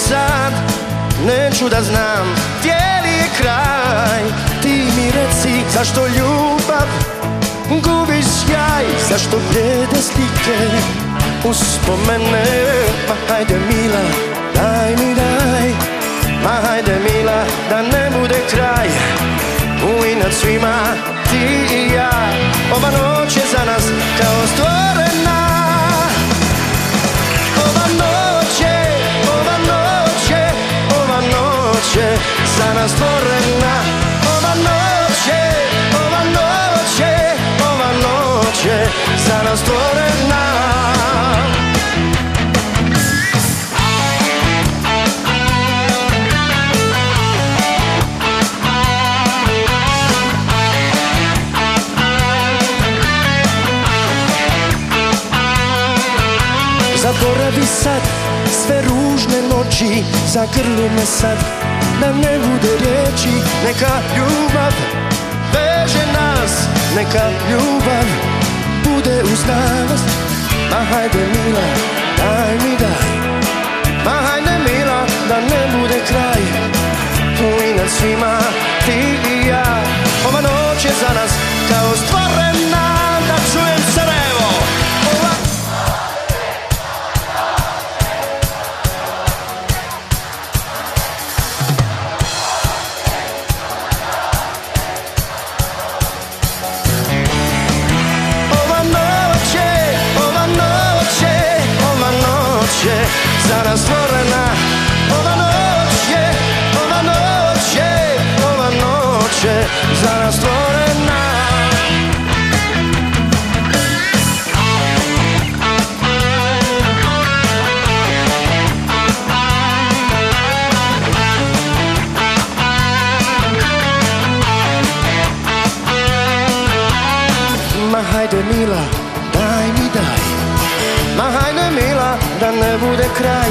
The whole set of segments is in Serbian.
sad, neću da znam gdje li je kraj. Ti mi reci zašto ljubav gubi sjaj, zašto blijede slike uspomene. Ma hajde mila, daj mi daj, ma hajde mila, da ne bude kraj. U inat svima ti i ja, ova noć je za nas kao stvorena. Ova noć je, ova noć je, ova noć je za nas stvorena. Ova noć je, ova noć je, ova noć je za nas stvorena. Zaboravi sad sve ružne noći, zagrli me sad da ne bude riječi. Neka ljubav veže nas, neka ljubav bude uz nas. Ma hajde mila, daj mi daj, ma hajde mila, da ne bude kraj. Tu i nad svima ti i ja, ova noć je za nas kao stvorena. Da čujem Sarajevo. Za nas stvorena, ova noć je, ova noć je, ova noć je za nas stvorena. Ma hajde mila, daj mi daj, ma hajde mila, da ne bude kraj.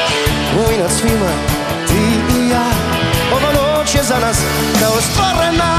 U inat svima ti i ja, ova noć je za nas kao stvorena.